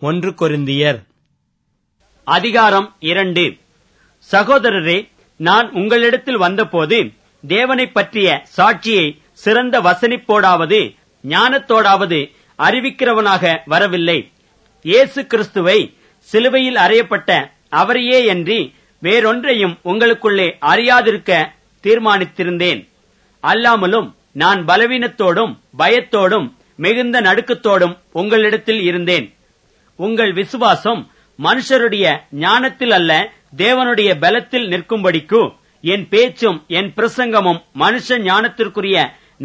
1 கொரிந்தியர் அதிகாரம் 2. சகோதரரே, நான் உங்களிடத்தில் வந்தபோது தேவனைப் பற்றிய சாட்சியை சிறந்த வசனிப்போடாவது ஞானத்தோடாவது அறிவிக்கிறவனாக வரவில்லை. இயேசு கிறிஸ்துவை சிலுவையில் அறையப்பட்ட அவரையே அன்றி வேறொன்றையும் உங்களுக்குள்ளே அறியாதிருக்க தீர்மானித்திருந்தேன். அல்லாமலும் நான் பலவீனத்தோடும் பயத்தோடும் மிகுந்த நடுக்கத்தோடும் உங்களிடத்தில் இருந்தேன். உங்கள் விசுவாசம் மனுஷருடைய ஞானத்தில் அல்ல, தேவனுடைய பலத்தில் நிற்கும்படிக்கு என் பேச்சும் என் பிரசங்கமும் மனுஷ ஞானத்திற்குரிய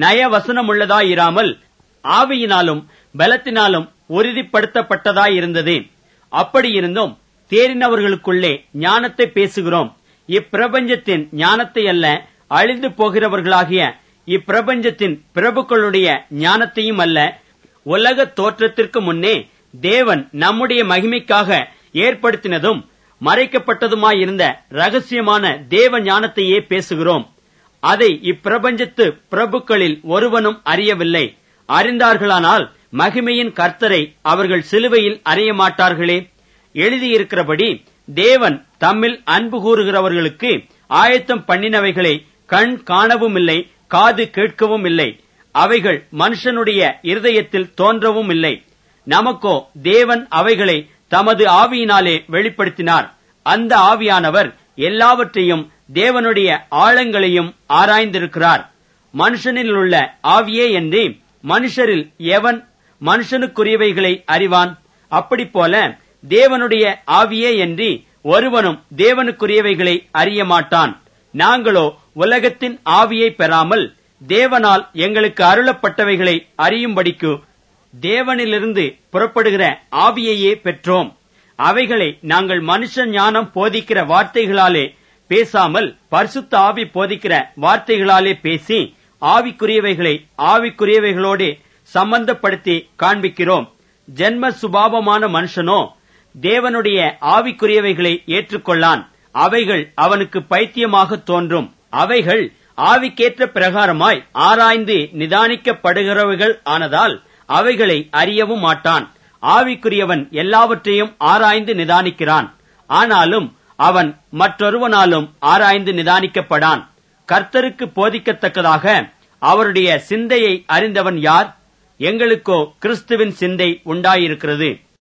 நயவசனமுள்ளதாயிராமல் ஆவியினாலும் பலத்தினாலும் உறுதிப்படுத்தப்பட்டதாயிருந்தது. அப்படியிருந்தும் தேறினவர்களுக்குள்ளே ஞானத்தை பேசுகிறோம். இப்பிரபஞ்சத்தின் ஞானத்தை அல்ல, அழிந்து போகிறவர்களாகிய இப்பிரபஞ்சத்தின் பிரபுக்களுடைய ஞானத்தையும் அல்ல. உலக தோற்றத்திற்கு முன்னே தேவன் நம்முடைய மகிமைக்காக ஏற்படுத்தினதும் மறைக்கப்பட்டதுமாயிருந்த ரகசியமான தேவ ஞானத்தையே பேசுகிறோம். அதை இப்பிரபஞ்சத்து பிரபுக்களில் ஒருவனும் அறியவில்லை. அறிந்தார்களானால் மகிமையின் கர்த்தரை அவர்கள் சிலுவையில் அறிய மாட்டார்களே. எழுதியிருக்கிறபடி தேவன் தம்மில் அன்பு கூறுகிறவர்களுக்கு ஆயத்தம் பண்ணினவைகளை கண் காணவும் இல்லை, காது கேட்கவும் இல்லை. அவைகள் மனுஷனுடைய இருதயத்தில் தோன்றவும் இல்லை. நமக்கோ தேவன் அவைகளை தமது ஆவியினாலே வெளிப்படுத்தினார். அந்த ஆவியானவர் எல்லாவற்றையும் தேவனுடைய ஆழங்களையும் ஆராய்ந்திருக்கிறார். மனுஷனில் உள்ள ஆவியே என்று மனுஷரில் எவன் மனுஷனுக்குரியவைகளை அறிவான்? அப்படிப்போல தேவனுடைய ஆவியே என்று ஒருவனும் தேவனுக்குரியவைகளை அறிய மாட்டான். நாங்களோ உலகத்தின் ஆவியை பெறாமல் தேவனால் எங்களுக்கு அருளப்பட்டவைகளை அறியும்படிக்கு தேவனிலிருந்து புறப்படுகிற ஆவியையே பெற்றோம். அவைகளை நாங்கள் மனுஷ ஞானம் போதிக்கிற வார்த்தைகளாலே பேசாமல் பரிசுத்த ஆவி போதிக்கிற வார்த்தைகளாலே பேசி ஆவிக்குரியவைகளை ஆவிக்குரியவைகளோடு சம்பந்தப்படுத்தி காண்பிக்கிறோம். ஜென்ம சுபாவமான மனுஷனோ தேவனுடைய ஆவிக்குரியவைகளை ஏற்றுக்கொள்ளான். அவைகள் அவனுக்கு பைத்தியமாக தோன்றும். அவைகள் ஆவிக்கேற்ற பிரகாரமாய் ஆராய்ந்து நிதானிக்கப்படுகிறவைகள் ஆனதால் அவைகளை அறியவும் மாட்டான். ஆவிக்குரியவன் எல்லாவற்றையும் ஆராய்ந்து நிதானிக்கிறான். ஆனாலும் அவன் மற்றொருவனாலும் ஆராய்ந்து நிதானிக்கப்படான். கர்த்தருக்கு போதிக்கத்தக்கதாக அவருடைய சிந்தையை அறிந்தவன் யார்? எங்களுக்கோ கிறிஸ்துவின் சிந்தை உண்டாயிருக்கிறது.